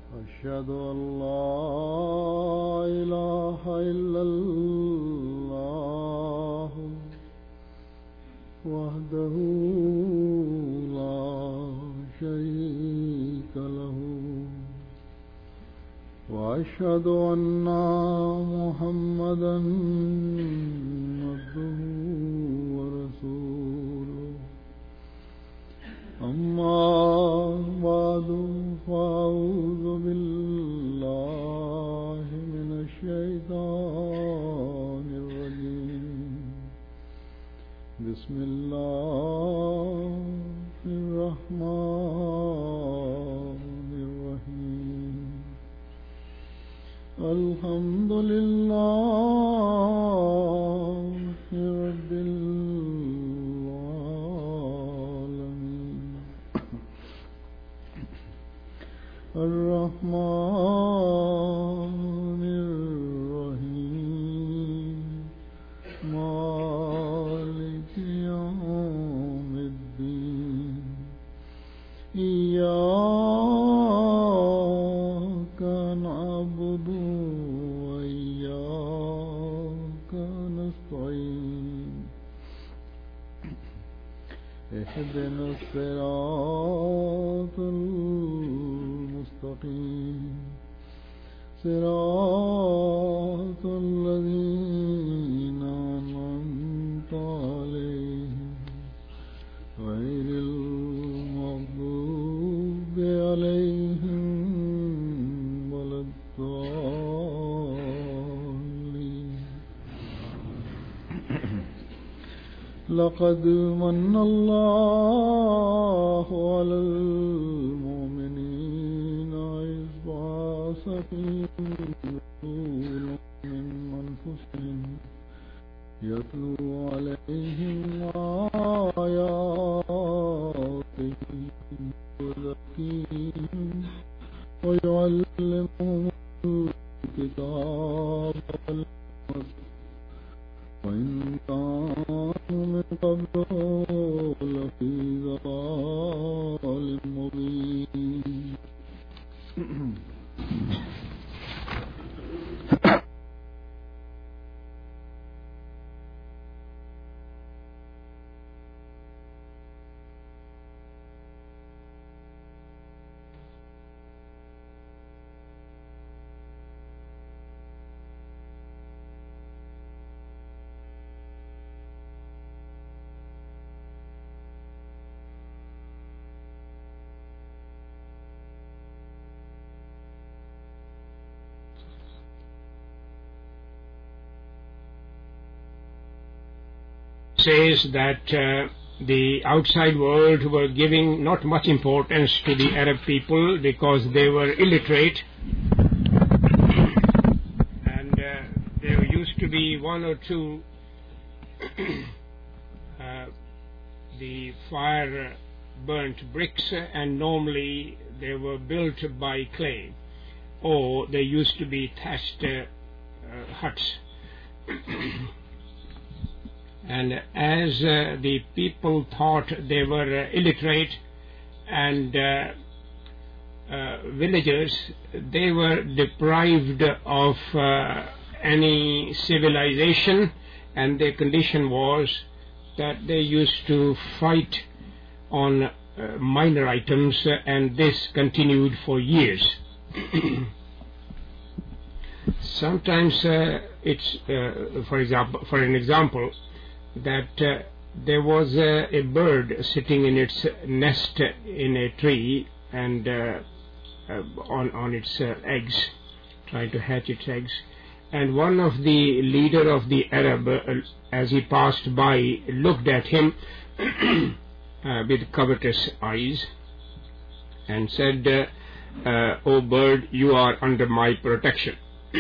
أشهد أن لا إله إلا الله وحده لا شريك له وأشهد أن محمدا عبده ورسوله أما بعد فأعوذ بالله من الشيطان الرجيم بسم الله الرحمن الرحيم الحمد لله رب العالمين الرحمن الرحيم مالك يوم الدين إياك نعبد وإياك نستعين اهدنا الصراط المستقيم صراط الذين أنعمت عليهم غير المغضوب عليهم ولا الضالين لقد من الله على المؤمنين إذ بعث فيهم رسولا من أنفسهم يتلو عليهم آياته ويزكيهم ويعلمهم الكتاب والحكمة وإن كانوا من قبل لفي ضلال مبين says that the outside world were giving not much importance to the Arab people because they were illiterate, and there used to be one or two the fire burnt bricks, and normally they were built by clay, or they used to be thatched huts. And as the people thought they were illiterate and villagers, they were deprived of any civilization, and their condition was that they used to fight on minor items, and this continued for years. Sometimes it's, for an example, that there was a bird sitting in its nest in a tree and on its eggs, trying to hatch its eggs. And one of the leader of the Arab, as he passed by, looked at him with covetous eyes and said, "O bird, you are under my protection."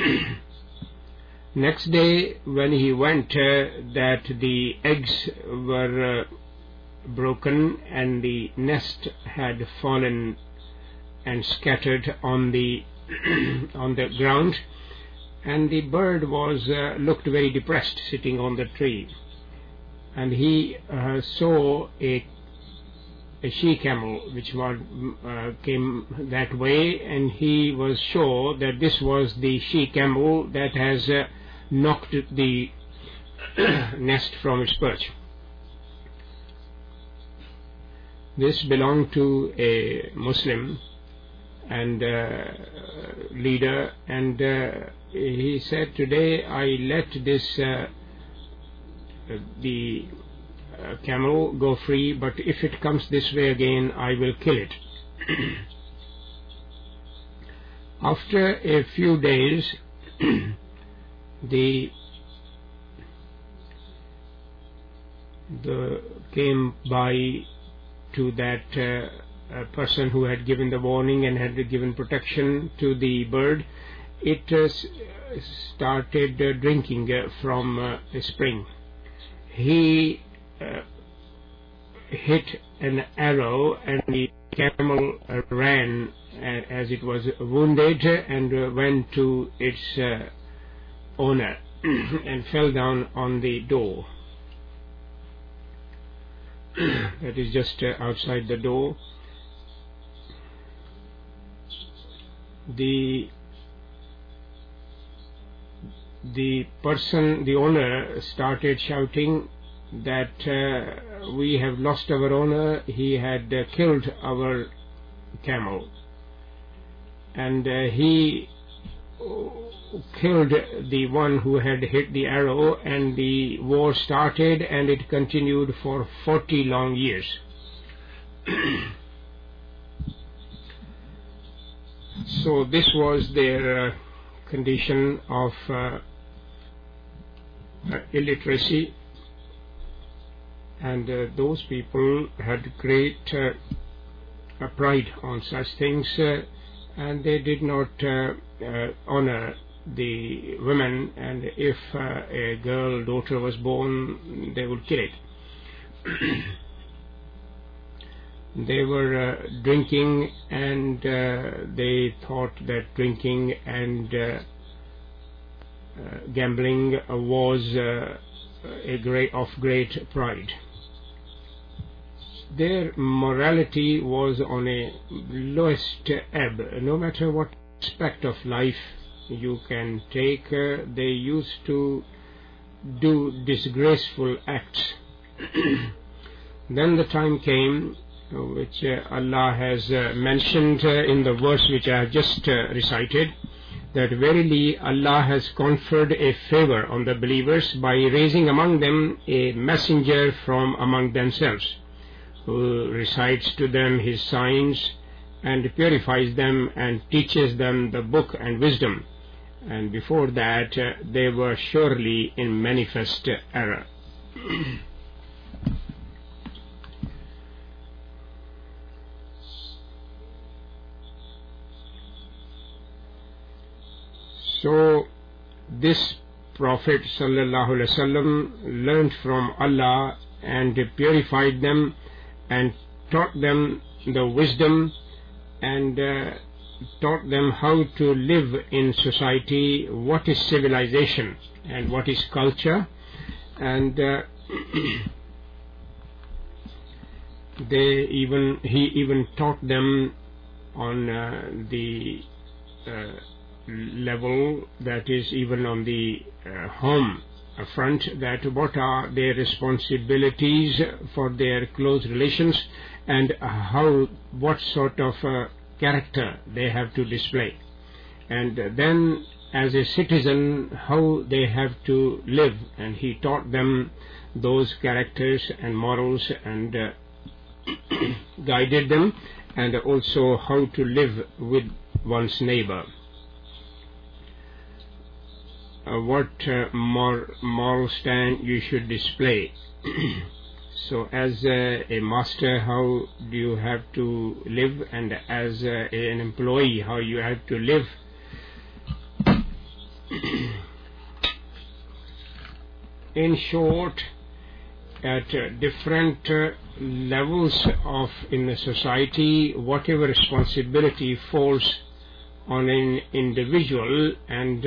Next day, when he went, that the eggs were broken and the nest had fallen and scattered on the on the ground, and the bird was looked very depressed sitting on the tree, and he saw a a she-camel which came that way, and he was sure that this was the she-camel that has knocked the nest from its perch. This belonged to a Muslim and leader, and he said, today I let this the camel go free, but if it comes this way again, I will kill it. After a few days, the came by to that person who had given the warning and had given protection to the bird. It started drinking from a spring. He hit an arrow, and the camel ran as it was wounded and went to its owner and fell down on the door. That is just outside the door. The person, the owner, started shouting that we have lost our owner. He had killed our camel, and he killed the one who had hit the arrow, and the war started, and it continued for 40 long years. So this was their condition of illiteracy, and those people had great pride on such things, and they did not honor the women, and if a girl daughter was born, they would kill it. They were drinking, and they thought that drinking and gambling was of great pride. Their morality was on a lowest ebb. No matter what aspect of life you can take, they used to do disgraceful acts. Then the time came, which Allah has mentioned in the verse which I have just recited, that verily Allah has conferred a favor on the believers by raising among them a messenger from among themselves, who recites to them his signs and purifies them and teaches them the book and wisdom. And before that they were surely in manifest error. So this Prophet ﷺ learned from Allah and purified them and taught them the wisdom and taught them how to live in society, what is civilization and what is culture, and he even taught them on the level, that is even on the home front, that what are their responsibilities for their close relations and what sort of character they have to display, and then as a citizen how they have to live, and he taught them those characters and morals and guided them, and also how to live with one's neighbor. What moral stand you should display. So as a master, how do you have to live, and as an employee, how you have to live. In short, at different levels in the society, whatever responsibility falls on an individual, and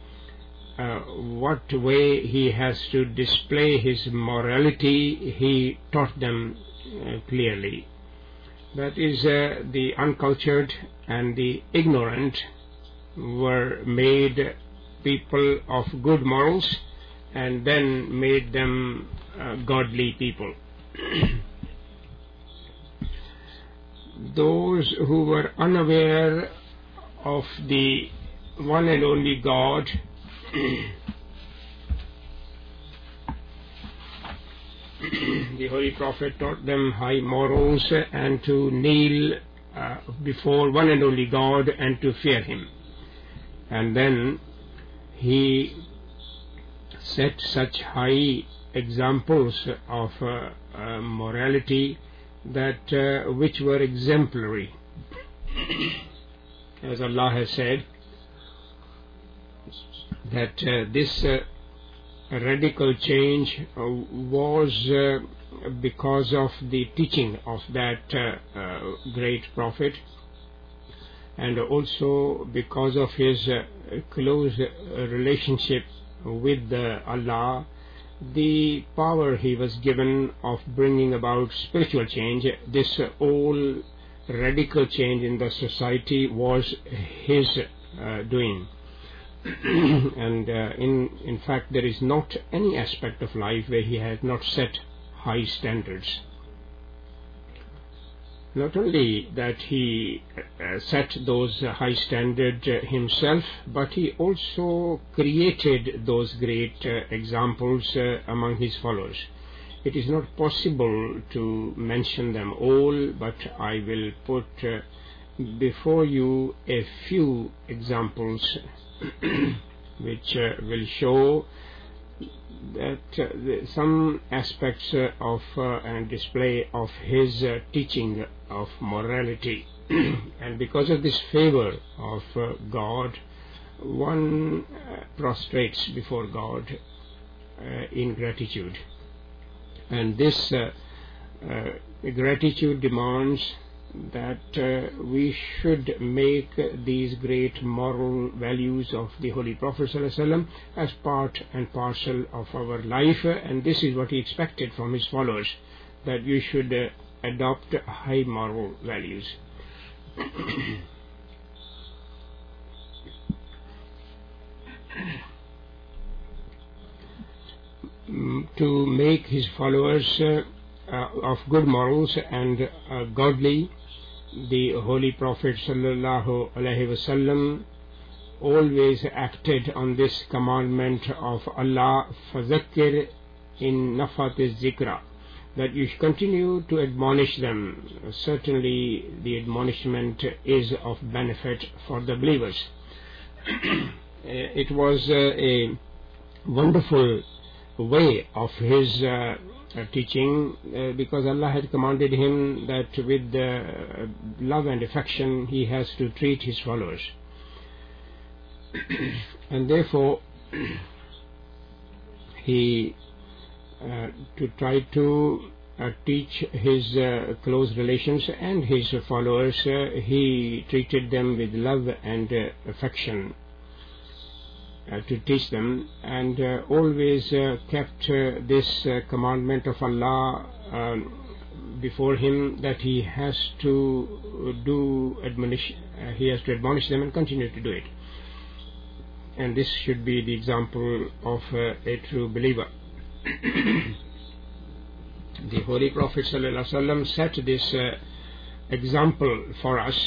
what way he has to display his morality, he taught them clearly. That is, the uncultured and the ignorant were made people of good morals and then made them godly people. Those who were unaware of the one and only God the Holy Prophet taught them high morals and to kneel before one and only God and to fear Him. And then he set such high examples of morality that which were exemplary. As Allah has said, that this radical change was because of the teaching of that great prophet, and also because of his close relationship with Allah, the power he was given of bringing about spiritual change. This all radical change in the society was his doing. And in fact, there is not any aspect of life where he has not set high standards. Not only that he set those high standards himself, but he also created those great examples among his followers. It is not possible to mention them all, but I will put before you a few examples which will show that some aspects of and display of his teaching of morality. And because of this favor of God, one prostrates before God in gratitude. And this gratitude demands that we should make these great moral values of the Holy Prophet ﷺ as part and parcel of our life, and this is what he expected from his followers, that you should adopt high moral values. To make his followers of good morals and godly, the Holy Prophet sallallahu alaihi wasallam always acted on this commandment of Allah, فَذَكِّرْ إِن نَفَتِ الذِّكْرَ, that you should continue to admonish them. Certainly the admonishment is of benefit for the believers. It was a wonderful way of his teaching, because Allah had commanded him that with love and affection he has to treat his followers. And therefore he to try to teach his close relations and his followers, he treated them with love and affection to teach them, and always kept this commandment of Allah before him, that he has to he has to admonish them and continue to do it. And this should be the example of a true believer. The Holy Prophet ﷺ set this example for us,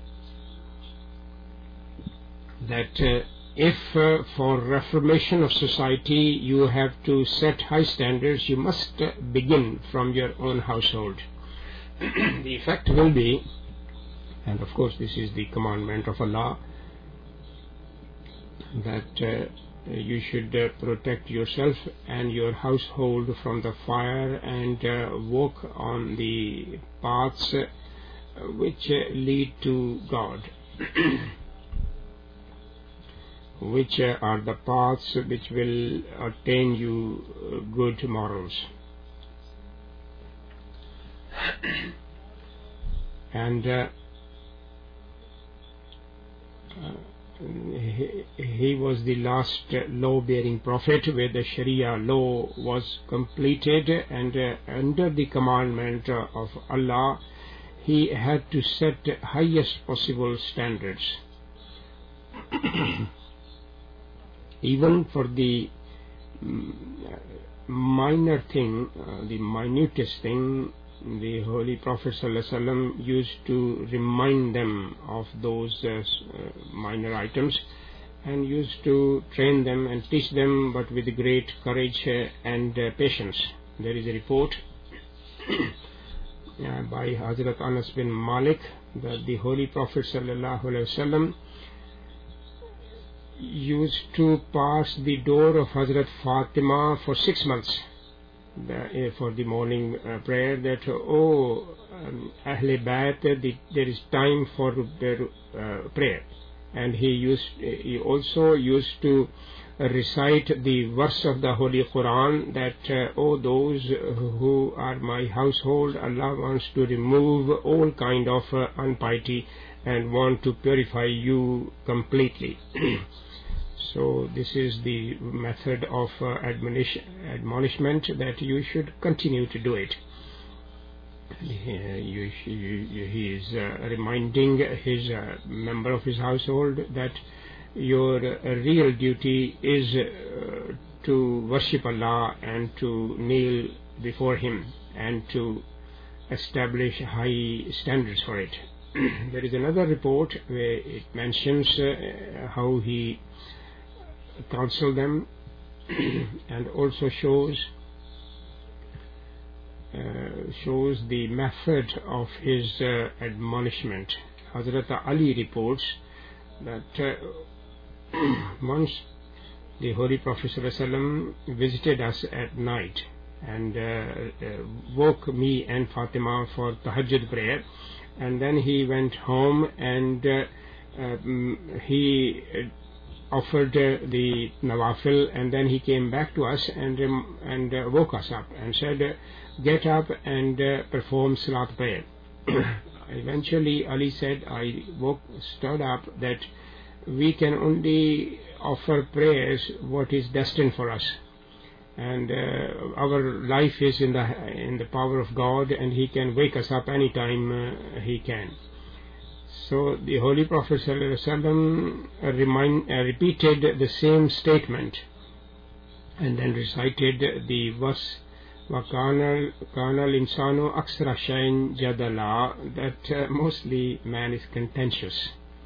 that if for reformation of society you have to set high standards, you must begin from your own household. The effect will be, and of course this is the commandment of Allah, that you should protect yourself and your household from the fire, and walk on the paths which lead to God. Which are the paths which will attain you good morals. And he was the last law-bearing prophet where the Sharia law was completed, and under the commandment of Allah he had to set highest possible standards. Even for the minor thing, the minutest thing, the Holy Prophet ﷺ used to remind them of those minor items, and used to train them and teach them, but with great courage and patience. There is a report by Hazrat Anas bin Malik that the Holy Prophet ﷺ used to pass the door of Hazrat Fatima for 6 months for the morning prayer, that Ahle Bayt, there is time for their prayer. And he also used to recite the verse of the Holy Quran that, those who are my household, Allah wants to remove all kind of impiety and want to purify you completely. So this is the method of admonishment, that you should continue to do it. He is reminding his member of his household that your real duty is to worship Allah and to kneel before Him and to establish high standards for it. There is another report where it mentions how he counseled them and also shows the method of his admonishment. Hazrat Ali reports that once the Holy Prophet ﷺ visited us at night and woke me and Fatima for Tahajjud prayer, and then he went home and he offered the nawafil, and then he came back to us and woke us up and said, get up and perform salat prayer. Eventually Ali said, I stood up that we can only offer prayers what is destined for us, and our life is in the power of God, and He can wake us up anytime He can. So the Holy Prophet ﷺ repeated the same statement and then recited the verse وَكَانَ الْإِنسَانُ أَكْثَرَ شَيْءٍ جَدَلًا, that mostly man is contentious.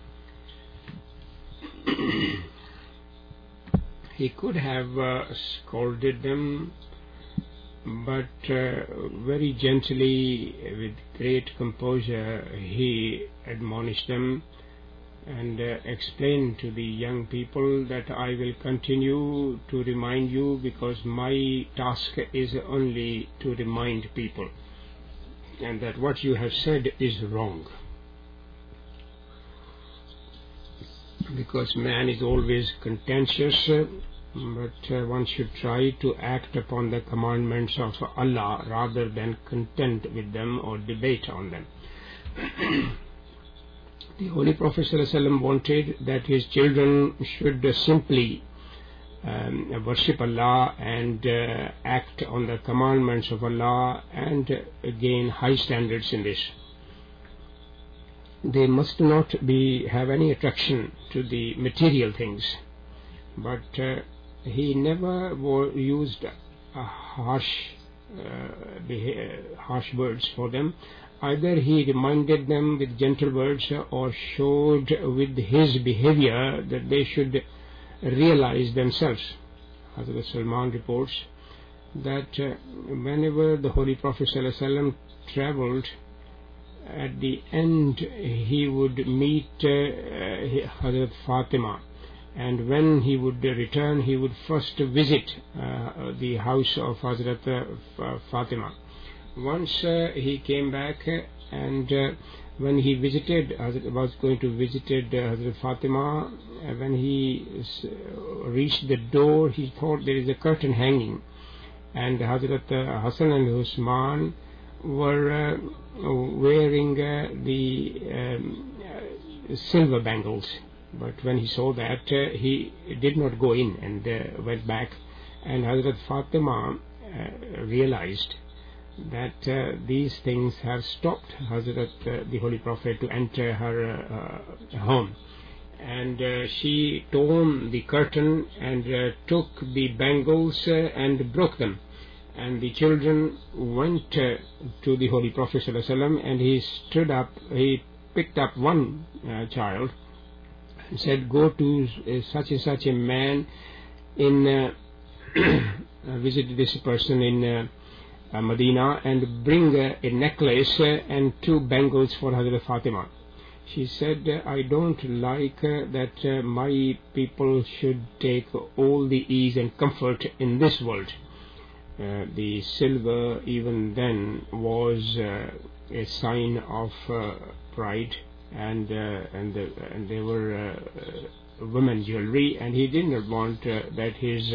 He could have scolded them, but very gently, with great composure, he admonished them and explained to the young people that I will continue to remind you, because my task is only to remind people, and that what you have said is wrong. Because man is always contentious, but one should try to act upon the commandments of Allah rather than contend with them or debate on them. The Holy Prophet ﷺ wanted that his children should simply worship Allah and act on the commandments of Allah and gain high standards in this. They must not have any attraction to the material things, but he never used harsh words for them. Either he reminded them with gentle words or showed with his behavior that they should realize themselves. Hazrat Salman reports that whenever the Holy Prophet ﷺ traveled, at the end he would meet Hazrat Fatima, and when he would return he would first visit the house of Hazrat Fatima. Once he came back, and when he was going to visit Hazrat Fatima, when he reached the door, he thought there is a curtain hanging, and Hazrat Hassan and Usman were wearing the silver bangles. But when he saw that, he did not go in and went back, and Hazrat Fatima realized that these things have stopped Hazrat the Holy Prophet to enter her home. And she torn the curtain and took the bangles and broke them. And the children went to the Holy Prophet ﷺ, and he stood up, he picked up one child and said, "Go to such and such a man in visit this person in Medina and bring a necklace and 2 bangles for Hazrat Fatima." She said, "I don't like that my people should take all the ease and comfort in this world." The silver even then was a sign of pride, and they were women jewelry, and he did not want that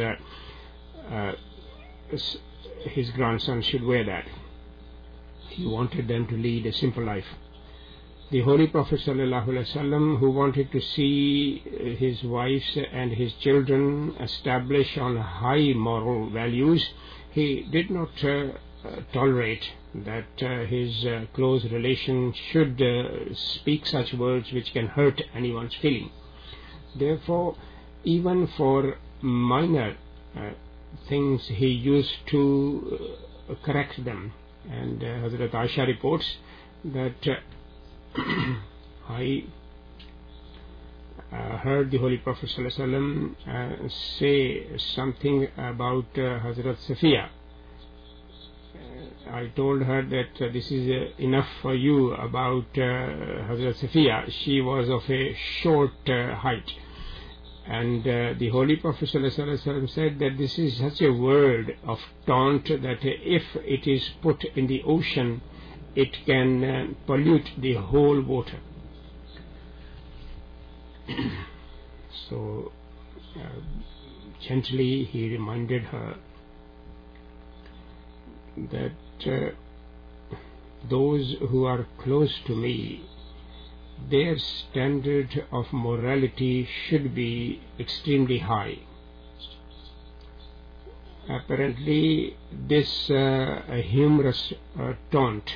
his grandson should wear that. He wanted them to lead a simple life. The Holy Prophet ﷺ, who wanted to see his wives and his children establish on high moral values, he did not tolerate that his close relation should speak such words which can hurt anyone's feeling. Therefore, even for minor things, he used to correct them. And Hazrat Aisha reports that I heard the Holy Prophet ﷺ say something about Hazrat Safiya. I told her that this is enough for you about Hazrat Safiya. She was of a short height. And the Holy Prophet ﷺ said that this is such a word of taunt that if it is put in the ocean, it can pollute the whole water. So gently he reminded her that those who are close to me, their standard of morality should be extremely high. Apparently this humorous taunt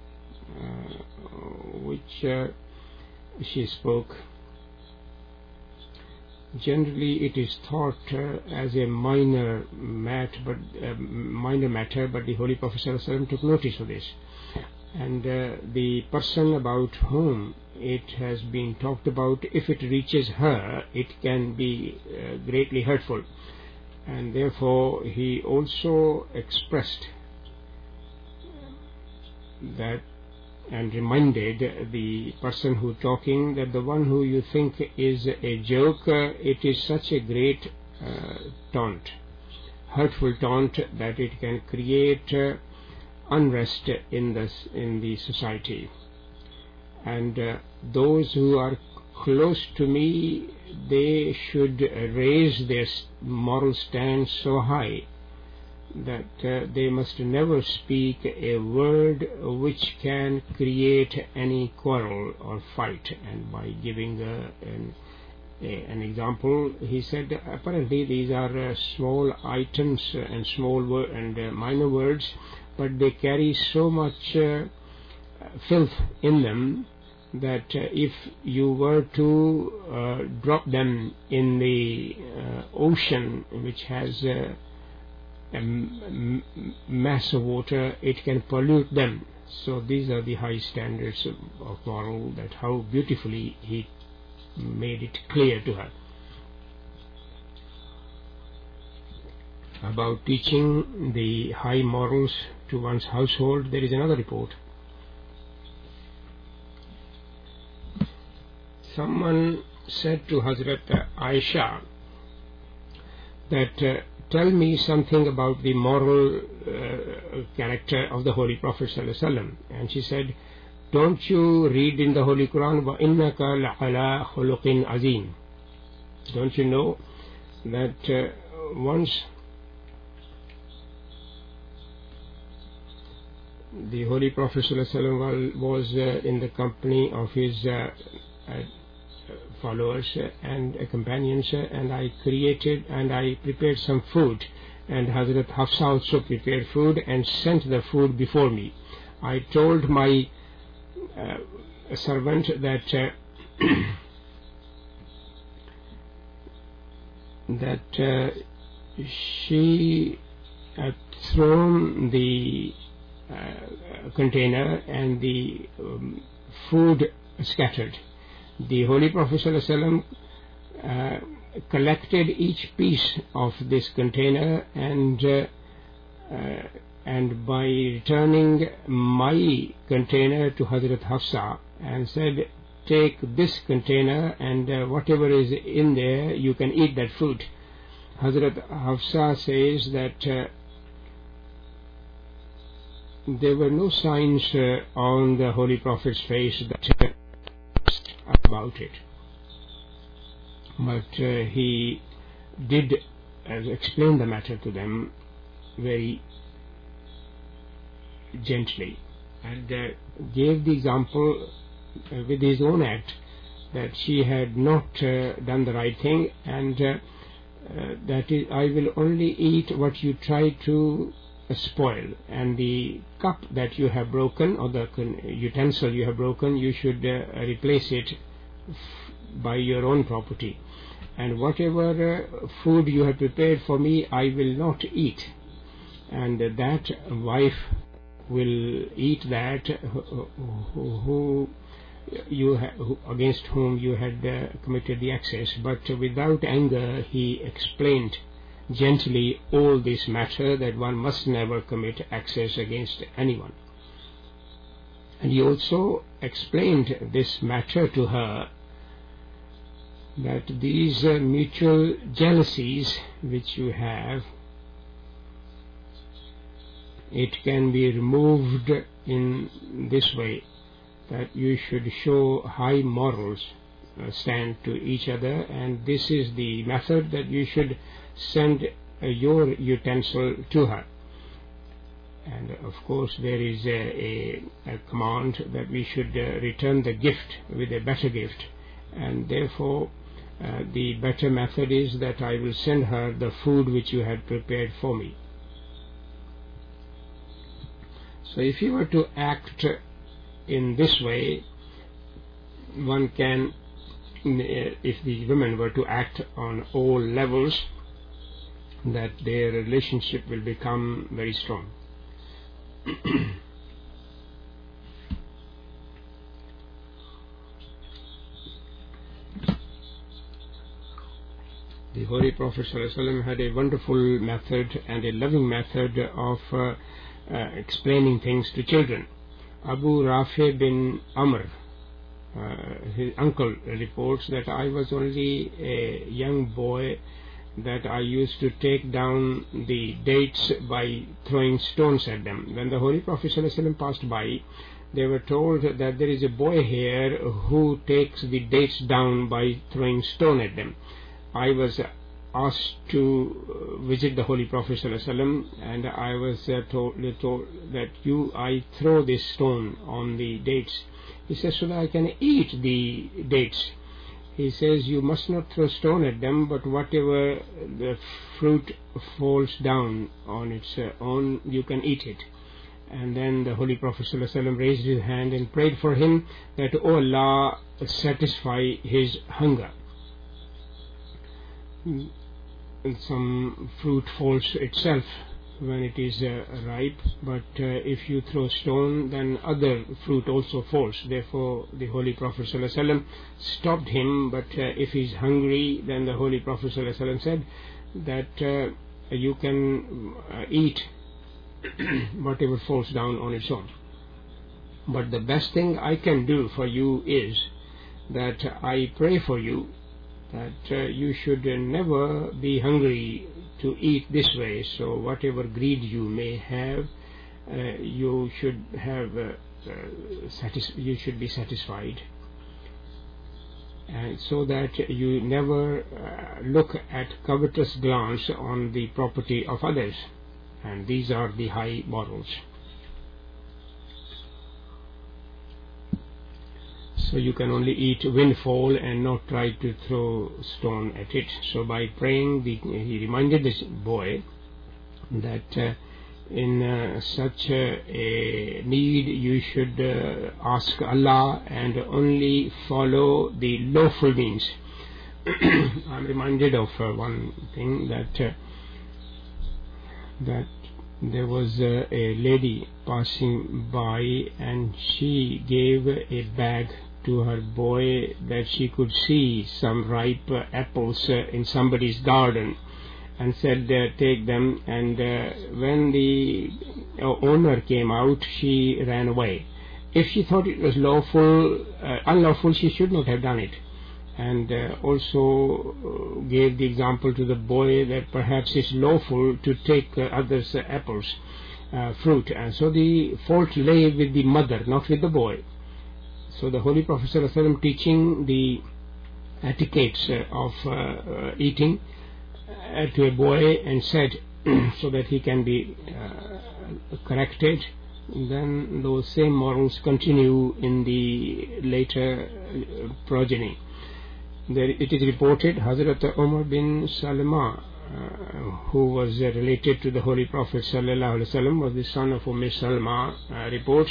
which she spoke, generally it is thought as a minor matter, but the Holy Prophet ﷺ took notice of this. And the person about whom it has been talked about, if it reaches her, it can be greatly hurtful. And therefore he also expressed that and reminded the person who talking that the one who you think is a joke, it is such a great taunt, hurtful taunt, that it can create unrest in the society. And those who are close to me, they should raise their moral stand so high that they must never speak a word which can create any quarrel or fight. And by giving an example, he said apparently these are small items and small and minor words, but they carry so much filth in them that if you were to drop them in the ocean, which has a mass of water, it can pollute them. So these are the high standards of moral, that how beautifully he made it clear to her. About teaching the high morals to one's household, there is another report. Someone said to Hazrat Aisha that tell me something about the moral character of the Holy Prophet ﷺ. And she said, don't you read in the Holy Quran, وَإِنَّكَ لَعَلَىٰ خُلُقٍ عَظِيمٍ? Don't you know that once the Holy Prophet ﷺ was in the company of his followers and companions, and I prepared some food, and Hazrat Hafsa also prepared food and sent the food before me. I told my servant that she had thrown the container and the food scattered. The Holy Prophet ﷺ collected each piece of this container, and by returning my container to Hazrat Hafsa and said, take this container and whatever is in there you can eat that food. Hazrat Hafsa says that there were no signs on the Holy Prophet's face that about it, but he did explain the matter to them very gently, and gave the example with his own act that she had not done the right thing, and that is, I will only eat what you try to spoil, and the cup that you have broken or the utensil you have broken, you should replace it by your own property, and whatever food you have prepared for me I will not eat, and that wife will eat that who against whom you had committed the excess. But without anger he explained gently all this matter, that one must never commit excess against anyone. And he also explained this matter to her, that these mutual jealousies which you have, it can be removed in this way, that you should show high morals, stand to each other, and this is the method that you should send your utensil to her. And of course there is a command that we should return the gift with a better gift, and therefore the better method is that I will send her the food which you had prepared for me. So if you were to act in this way, one can, if the women were to act on all levels, that their relationship will become very strong. The Holy Prophet ﷺ had a wonderful method and a loving method of explaining things to children. Abu Rafi bin Amr, his uncle, reports that I was only a young boy, that I used to take down the dates by throwing stones at them. When the Holy Prophet ﷺ passed by, they were told that there is a boy here who takes the dates down by throwing stone at them. I was asked to visit the Holy Prophet ﷺ, and I was told that I throw this stone on the dates. He says, so that I can eat the dates. He says, you must not throw stone at them, but whatever the fruit falls down on its own, you can eat it. And then the Holy Prophet ﷺ raised his hand and prayed for him that, O Allah, satisfy his hunger. Some fruit falls itself when it is ripe, but if you throw stone, then other fruit also falls. Therefore the Holy Prophet ﷺ stopped him, but if he is hungry, then the Holy Prophet ﷺ said that you can eat whatever falls down on its own. But the best thing I can do for you is that I pray for you that you should never be hungry to eat this way. So whatever greed you may have, you should have you should be satisfied, and so that you never look at covetous glance on the property of others. And these are the high morals. So you can only eat windfall and not try to throw stone at it. So by praying, he reminded this boy that in such a need you should ask Allah and only follow the lawful means. I'm reminded of one thing, that there was a lady passing by, and she gave a bag to her boy that she could see some ripe apples in somebody's garden, and said, take them. And when the owner came out, she ran away. If she thought it was unlawful, she should not have done it. And also gave the example to the boy that perhaps it's lawful to take others' apples, fruit. And so the fault lay with the mother, not with the boy. So the Holy Prophet ﷺ teaching the etiquettes of eating to a boy, and said so that he can be corrected, then those same morals continue in the later progeny. It is reported Hazrat Umar bin Salama, who was related to the Holy Prophet ﷺ, was the son of Salma, reports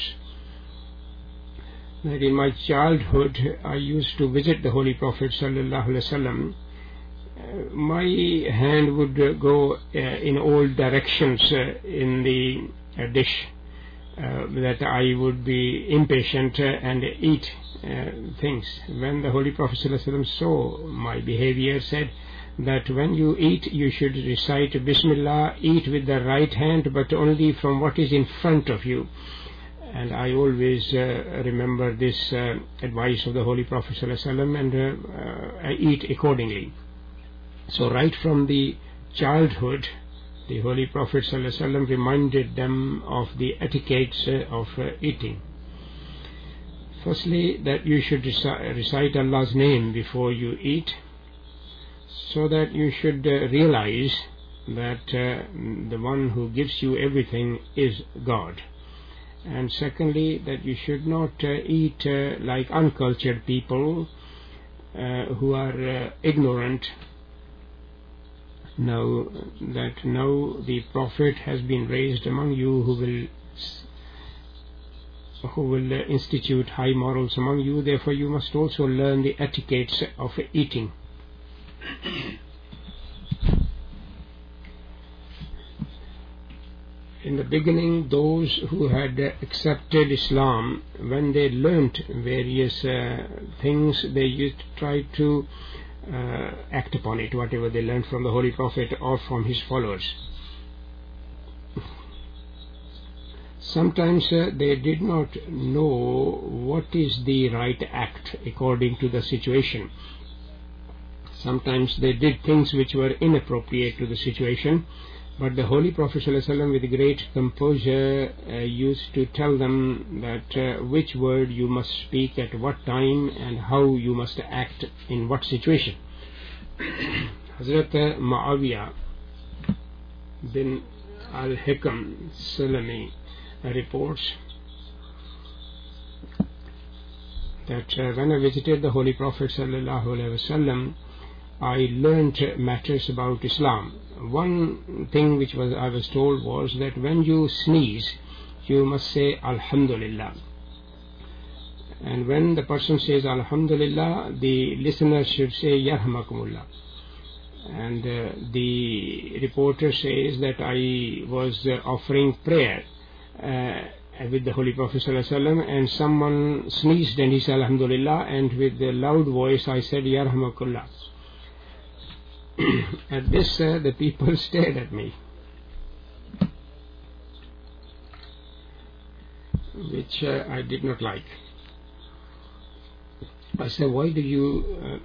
that in my childhood I used to visit the Holy Prophet ﷺ. My hand would go in all directions in the dish, that I would be impatient and eat things. When the Holy Prophet ﷺ saw my behavior, said that when you eat you should recite Bismillah, eat with the right hand but only from what is in front of you. And I always remember this advice of the Holy Prophet ﷺ, and I eat accordingly. So right from the childhood, the Holy Prophet ﷺ reminded them of the etiquettes of eating. Firstly, that you should recite Allah's name before you eat, so that you should realize that the one who gives you everything is God. And secondly, that you should not eat like uncultured people who are ignorant. Know that now the Prophet has been raised among you, who will institute high morals among you. Therefore you must also learn the etiquettes of eating. In the beginning, those who had accepted Islam, when they learnt various things, they used to try to act upon it, whatever they learned from the Holy Prophet or from his followers. Sometimes they did not know what is the right act according to the situation. Sometimes they did things which were inappropriate to the situation, but the Holy Prophet ﷺ with great composure used to tell them that which word you must speak at what time and how you must act in what situation. Hazrat Muawiyah bin al-Hikam Salami reports that when I visited the Holy Prophet ﷺ, I learnt matters about Islam. One thing which I was told was that when you sneeze, you must say Alhamdulillah. And when the person says Alhamdulillah, the listener should say Yarhamakumullah. And the reporter says that I was offering prayer with the Holy Prophet ﷺ, and someone sneezed and he said Alhamdulillah, and with a loud voice I said Yarhamakullah. At this the people stared at me, which I did not like. I said, why do you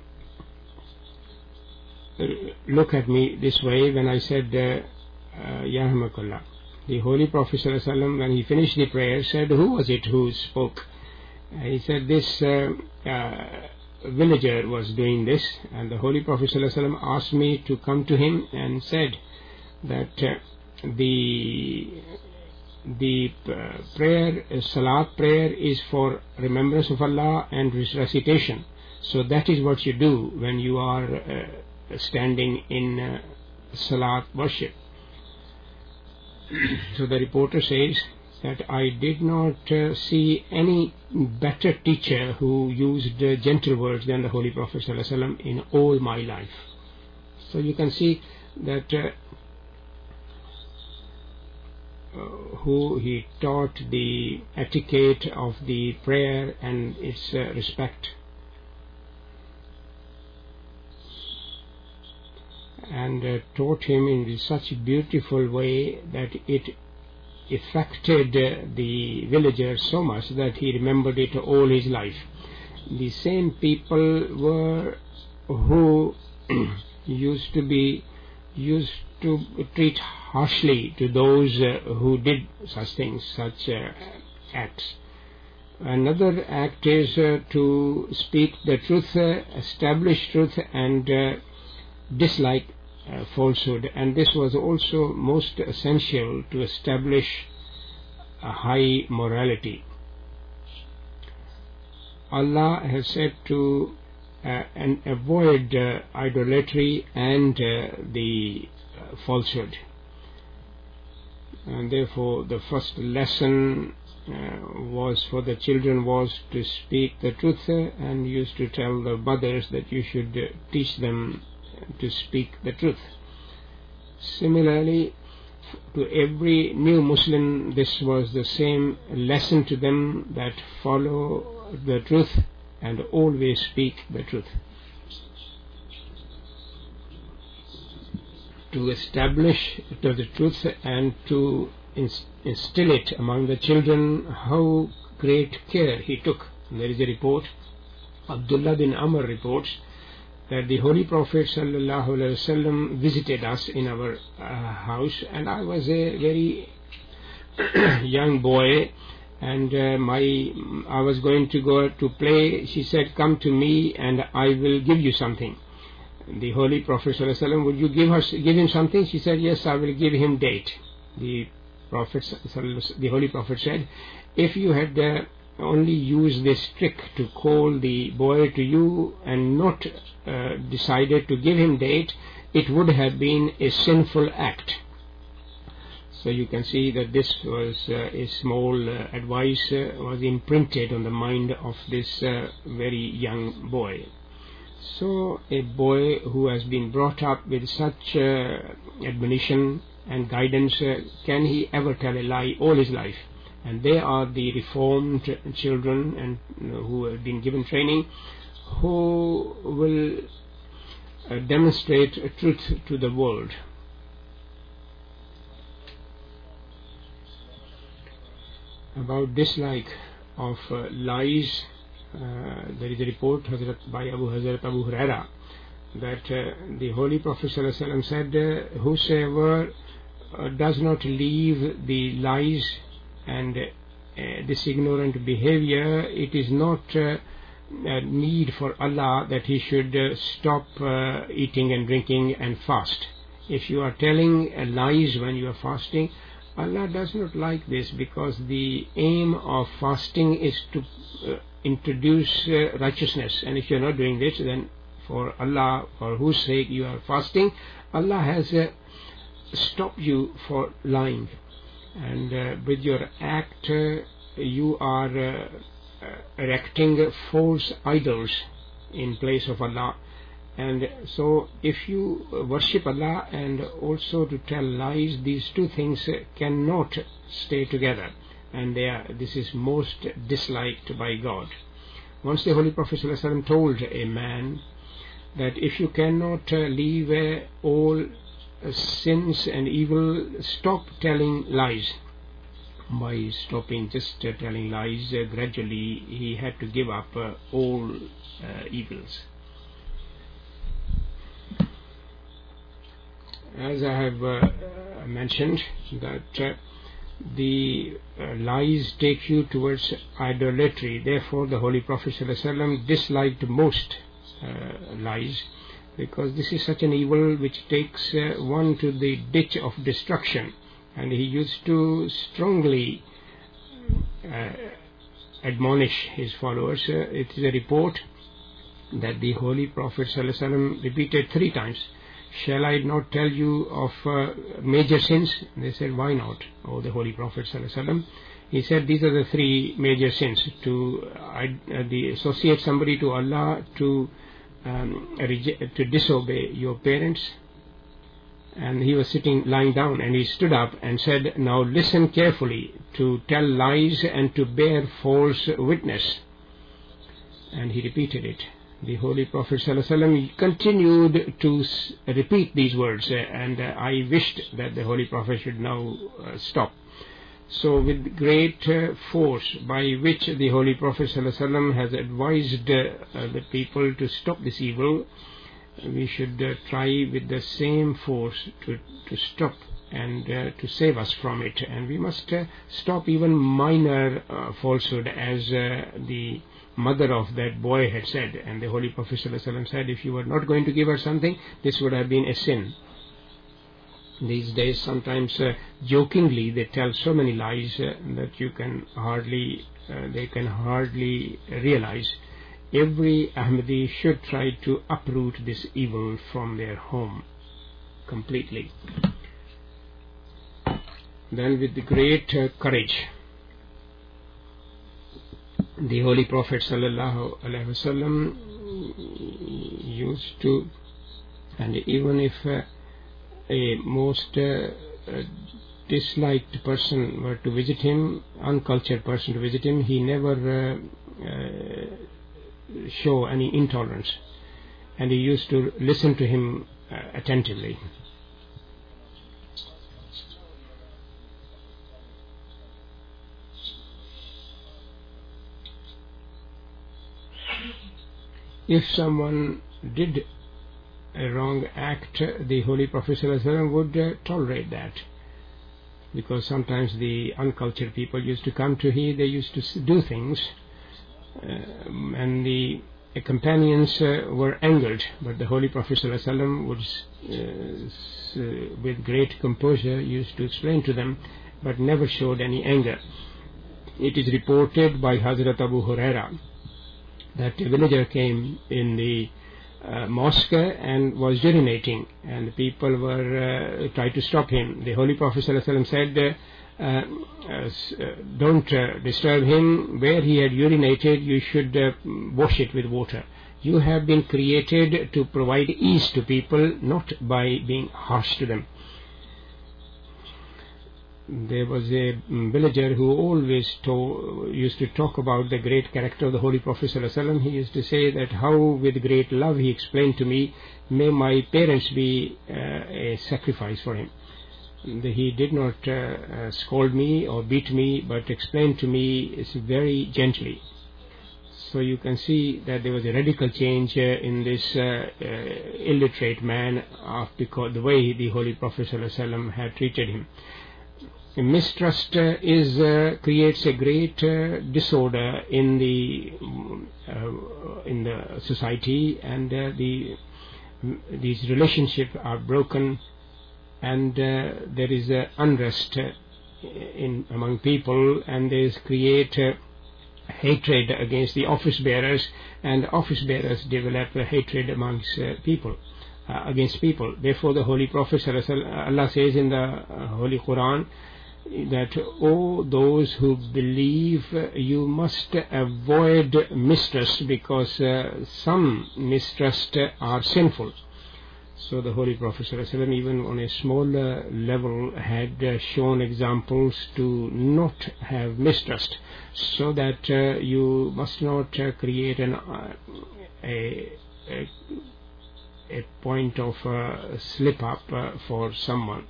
look at me this way when I said Yarhamakullah? The Holy Prophet ﷺ, when he finished the prayer, said, who was it who spoke? He said, this villager was doing this, and the Holy Prophet ﷺ asked me to come to him and said that the prayer, Salat prayer, is for remembrance of Allah and recitation. So that is what you do when you are standing in Salat worship. So the reporter says that I did not see any better teacher who used gentle words than the Holy Prophet ﷺ in all my life. So you can see that who he taught the etiquette of the prayer and its respect, and taught him in such a beautiful way that it affected the villagers so much that he remembered it all his life. The same people were who used to treat harshly to those who did such things, such acts. Another act is to speak the truth, establish truth, and dislike falsehood, and this was also most essential to establish a high morality. Allah has said to and avoid idolatry and the falsehood, and therefore the first lesson was for the children was to speak the truth, and used to tell the mothers that you should teach them to speak the truth. Similarly, to every new Muslim, this was the same lesson to them, that follow the truth and always speak the truth. To establish the truth and to instill it among the children, how great care he took. There is a report, Abdullah bin Amr reports, that the Holy Prophet ﷺ visited us in our house, and I was a very young boy, and I was going to go to play. She said, "Come to me and I will give you something." The Holy Prophet ﷺ, "Would you give him something?" She said, "Yes, I will give him date." The Holy Prophet said, "If you had only used this trick to call the boy to you and not decided to give him date, it would have been a sinful act." So you can see that this was a small advice was imprinted on the mind of this very young boy. So a boy who has been brought up with such admonition and guidance, can he ever tell a lie all his life? And they are the reformed children and who have been given training, who will demonstrate truth to the world. About dislike of lies, there is a report by Hazrat Abu Huraira that the Holy Prophet ﷺ said, "Whosoever does not leave the lies and this ignorant behavior, it is not a need for Allah that he should stop eating and drinking and fast. If you are telling lies when you are fasting, Allah does not like this, because the aim of fasting is to introduce righteousness, and if you are not doing this, then for Allah, for whose sake you are fasting, Allah has stopped you for lying. And with your act you are erecting false idols in place of Allah. And so if you worship Allah and also to tell lies, these two things cannot stay together, and this is most disliked by God. Once the Holy Prophet ﷺ told a man that if you cannot leave all sins and evil, stop telling lies. By stopping just telling lies, gradually he had to give up all evils. As I have mentioned, that the lies take you towards idolatry. Therefore the Holy Prophet ﷺ disliked most lies, because this is such an evil which takes one to the ditch of destruction. And he used to strongly admonish his followers. It is a report that the Holy Prophet ﷺ repeated 3 times, shall I not tell you of major sins? They said, why not, O the Holy Prophet ﷺ? He said, these are the three major sins: to associate somebody to Allah, to disobey your parents. And he was lying down, and he stood up and said, now listen carefully, to tell lies and to bear false witness. And he repeated it. The Holy Prophet ﷺ continued to repeat these words, and I wished that the Holy Prophet should now stop. So with great force by which the Holy Prophet ﷺ has advised the people to stop this evil, we should try with the same force to stop and to save us from it. And we must stop even minor falsehood, as the mother of that boy had said. And the Holy Prophet ﷺ said, if you were not going to give her something, this would have been a sin. These days, sometimes jokingly, they tell so many lies that they can hardly realize. Every Ahmadi should try to uproot this evil from their home completely. Then with great courage, the Holy Prophet ﷺ used to, and even if a most disliked person were to visit him, uncultured person to visit him, he never show any intolerance, and he used to listen to him attentively. If someone did a wrong act, the Holy Prophet ﷺ would tolerate that, because sometimes the uncultured people used to come to him, they used to do things, and the companions were angered, but the Holy Prophet ﷺ would, with great composure, used to explain to them, but never showed any anger. It is reported by Hazrat Abu Huraira that a villager came in the mosque and was urinating, and the people were tried to stop him. The Holy Prophet ﷺ said, don't disturb him. Where he had urinated, you should wash it with water. You have been created to provide ease to people, not by being harsh to them. There was a villager who always used to talk about the great character of the Holy Prophet ﷺ. He used to say that how with great love he explained to me, may my parents be a sacrifice for him. He did not scold me or beat me, but explained to me very gently. So you can see that there was a radical change in this illiterate man because the way the Holy Prophet ﷺ had treated him. Mistrust creates a great disorder in the society, and these relationships are broken, and there is unrest among people, and there is create hatred against the office bearers, and office bearers develop hatred amongst people. Against people. Therefore, the Holy Prophet Allah says in the Holy Quran that, O those who believe, you must avoid mistrust, because some mistrust are sinful. So the Holy Prophet ﷺ, even on a smaller level, had shown examples to not have mistrust, so that you must not create a point of slip up for someone.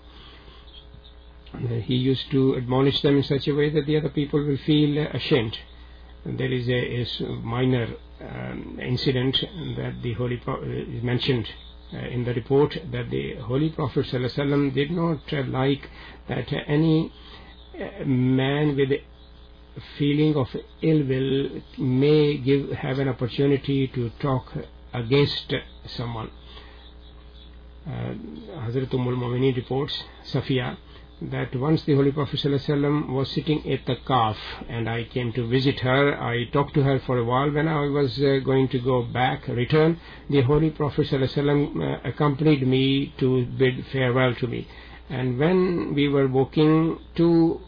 He used to admonish them in such a way that the other people will feel ashamed. There is a minor incident that the Holy Prophet is mentioned in the report, that the Holy Prophet ﷺ did not like that any man with a feeling of ill will may have an opportunity to talk against someone. Hazrat Ummul Mu'mineen reports, Safiya, that once the Holy Prophet ﷺ was sitting at the Kaf, and I came to visit her. I talked to her for a while. When I was going to go back, return, the Holy Prophet ﷺ accompanied me to bid farewell to me. And when we were walking, two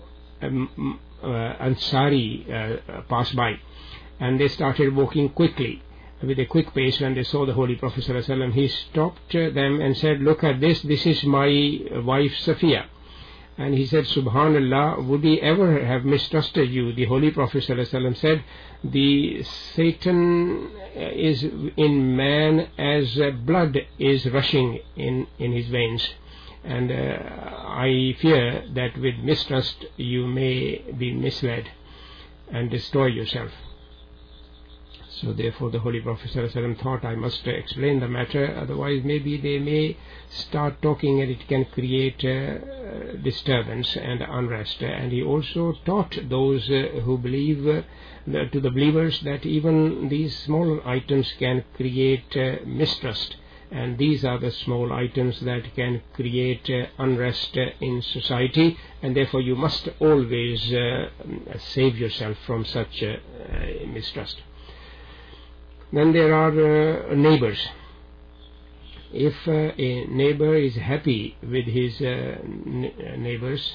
Ansari passed by, and they started walking quickly, with a quick pace. When they saw the Holy Prophet ﷺ, he stopped them and said, "Look at this is my wife Safiya." And he said, "Subhanallah, would he ever have mistrusted you?" The Holy Prophet ﷺ said, "The Satan is in man as blood is rushing in his veins. And I fear that with mistrust you may be misled and destroy yourself." So therefore the Holy Prophet ﷺ thought, I must explain the matter, otherwise maybe they may start talking and it can create disturbance and unrest. And he also taught those who believe, to the believers, that even these small items can create mistrust. And these are the small items that can create unrest in society, and therefore you must always save yourself from such mistrust. Then there are neighbors. If a neighbor is happy with his neighbors,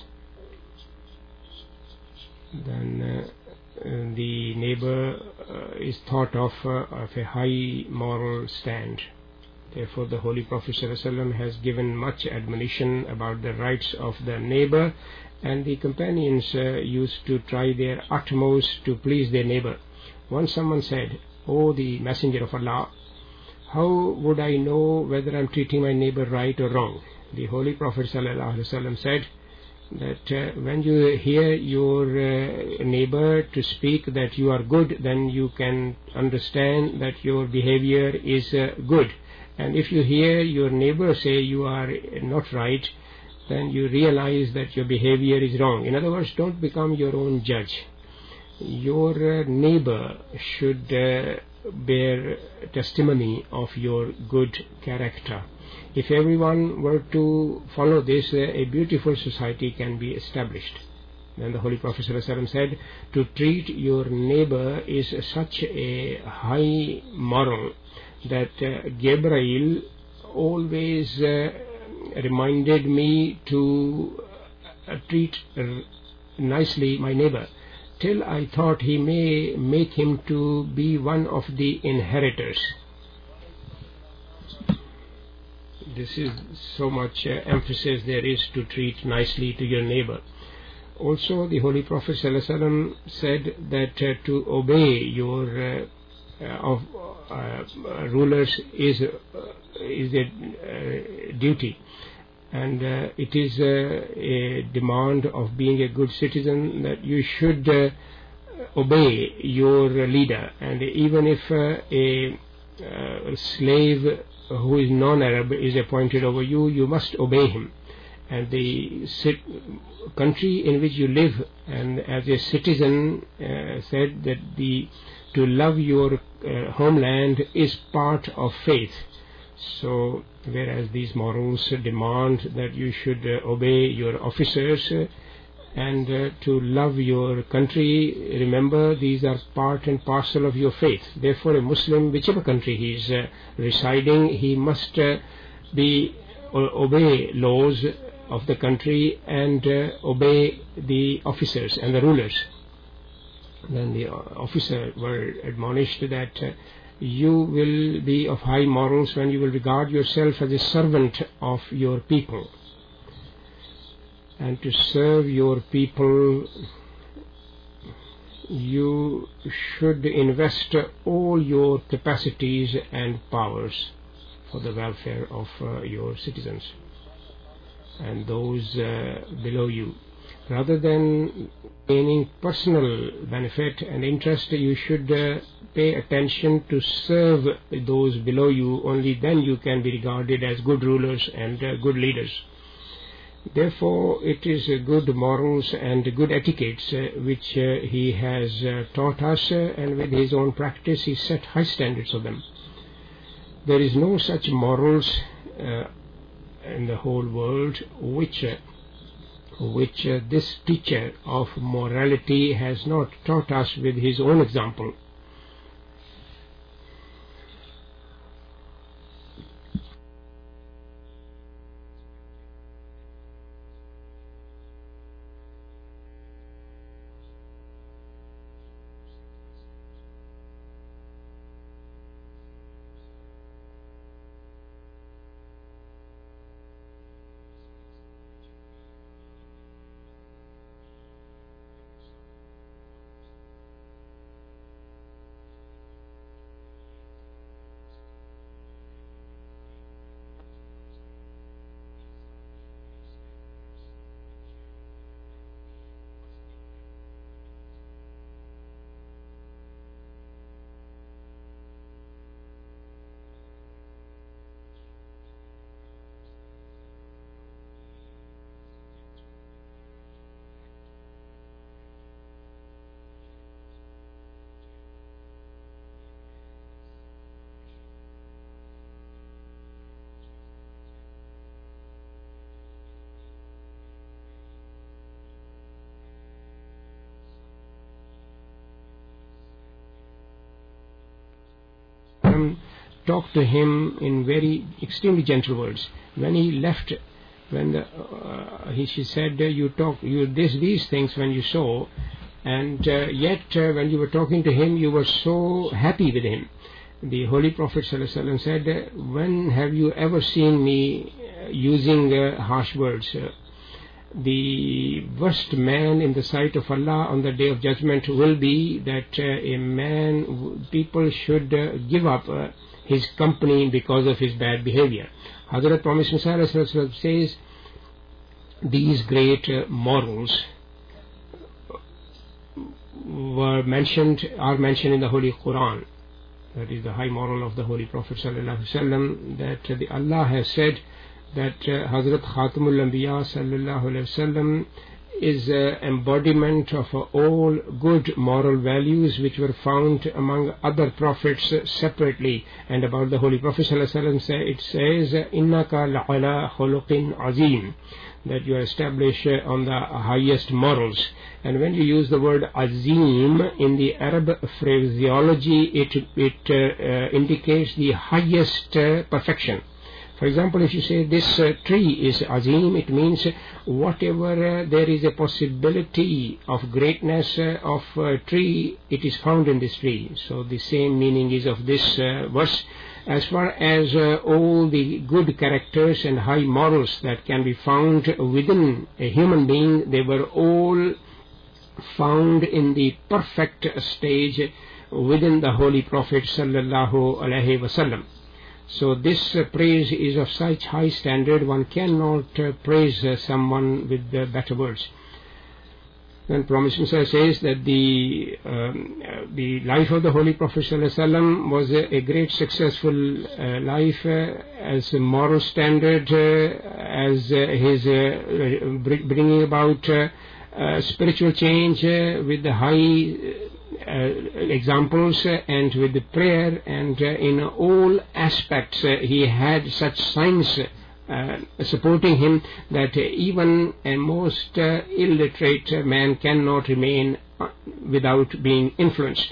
then the neighbor is thought of a high moral stand. Therefore the Holy Prophet ﷺ has given much admonition about the rights of the neighbor, and the companions used to try their utmost to please their neighbor. Once someone said, "O the Messenger of Allah, how would I know whether I am treating my neighbor right or wrong?" The Holy Prophet ﷺ said that when you hear your neighbor to speak that you are good, then you can understand that your behavior is good. And if you hear your neighbor say you are not right, then you realize that your behavior is wrong. In other words, don't become your own judge. Your neighbor should bear testimony of your good character. If everyone were to follow this, a beautiful society can be established. Then the Holy Prophet ﷺ said, to treat your neighbor is such a high moral that Gabriel always reminded me to treat nicely my neighbor, till I thought he may make him to be one of the inheritors. This is so much emphasis there is to treat nicely to your neighbor. Also the Holy Prophet ﷺ said that to obey your rulers is a duty, and it is a demand of being a good citizen that you should obey your leader. And even if a slave who is non-Arab is appointed over you, you must obey him. And the country in which you live, and as a citizen said that to love your homeland is part of faith. So whereas these morals demand that you should obey your officers and to love your country, remember these are part and parcel of your faith. Therefore a Muslim, whichever country he is residing, he must obey laws of the country and obey the officers and the rulers. Then the officer were admonished that you will be of high morals when you will regard yourself as a servant of your people. And to serve your people, you should invest all your capacities and powers for the welfare of your citizens and those below you. Rather than gaining personal benefit and interest, you should pay attention to serve those below you. Only then you can be regarded as good rulers and good leaders. Therefore, it is good morals and good etiquettes which he has taught us, and with his own practice he set high standards of them. There is no such morals in the whole world which which this teacher of morality has not taught us with his own example. Talked to him in very extremely gentle words. When he left, she said, these things when you saw, and yet when you were talking to him, you were so happy with him. The Holy Prophet ﷺ said, when have you ever seen me using harsh words? The worst man in the sight of Allah on the Day of Judgment will be that people should give up his company because of his bad behavior. Hazrat Promised Messiah says these great morals are mentioned in the Holy Quran. That is the high moral of the Holy Prophet ﷺ, that Allah has said that Hazrat Khatamul Anbiya ﷺ is embodiment of all good moral values which were found among other prophets separately. And about the Holy Prophet ﷺ, it says, Innaka la'ala khuluqin azim, that you are established on the highest morals. And when you use the word azim in the Arab phraseology, it indicates the highest perfection. For example, if you say this tree is azim, it means whatever there is a possibility of greatness of a tree, it is found in this tree. So the same meaning is of this verse. As far as all the good characters and high morals that can be found within a human being, they were all found in the perfect stage within the Holy Prophet sallallahu alaihi wasallam. So this praise is of such high standard, one cannot praise someone with better words. Then Promised Messiah says that the life of the Holy Prophet ﷺ was a great successful life as a moral standard, as his bringing about spiritual change with the high examples and with the prayer, and in all aspects he had such signs supporting him that even a most illiterate man cannot remain without being influenced,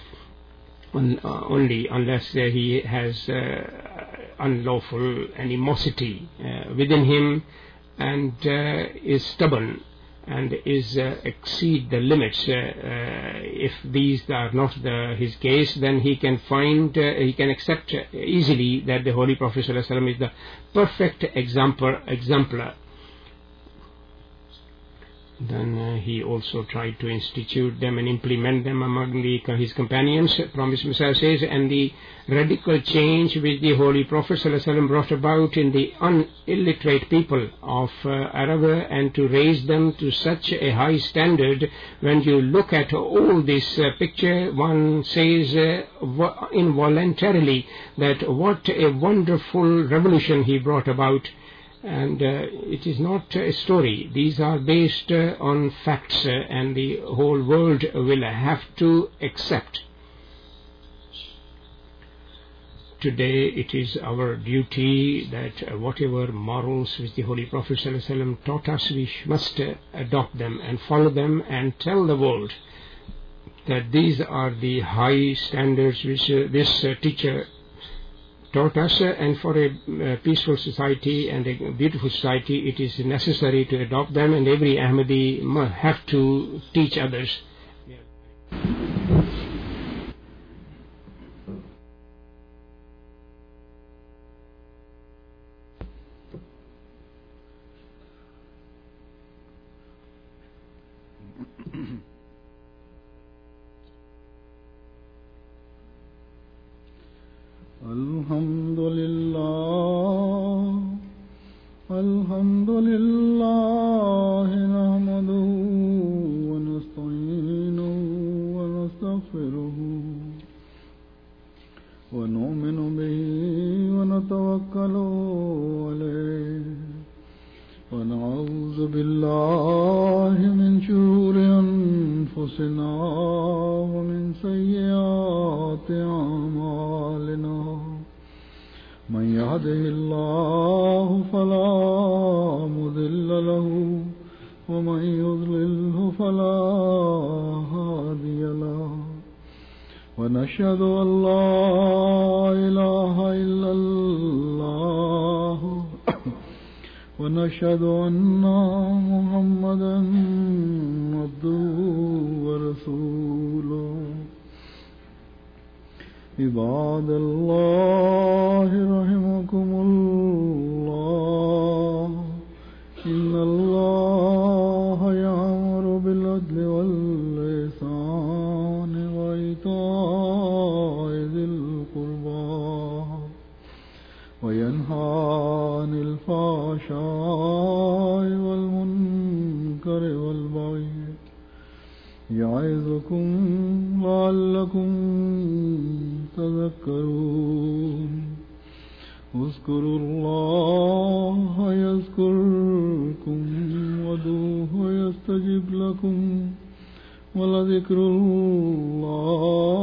only unless he has unlawful animosity within him and is stubborn and is exceed the limits. If these are not his case, then he can accept easily that the Holy Prophet ﷺ is the perfect exemplar. Then he also tried to institute them and implement them among his companions. Promised Messiah says, and the radical change which the Holy Prophet ﷺ brought about in the illiterate people of Arab, and to raise them to such a high standard, when you look at all this picture, one says involuntarily that what a wonderful revolution he brought about. And it is not a story. These are based on facts, and the whole world will have to accept. today it is our duty that whatever morals which the Holy Prophet ﷺ taught us, we must adopt them and follow them and tell the world that these are the high standards which this teacher taught us, and for a peaceful society and a beautiful society it is necessary to adopt them, and every Ahmadi must have to teach others. الحمد لله نحمده ونستعينه ونستغفره ونؤمن به ونتوكل عليه ونعوذ بالله من شرور أنفسنا ومن سيئات أعمالنا من يهده الله فلا مضل له ومن يضلله فلا هادي له ونشهد أن لا إله إلا الله ونشهد أن محمدا عبده ورسوله عباد الله رحمكم الله إن الله يأمر بالعدل والإحسان وإيتاء ذي القربى وينهى عن الفحشاء والمنكر والبغي يعظكم لعلكم تذكرون اذكروا الله يذكركم وادعوه يستجب لكم ولذكر الله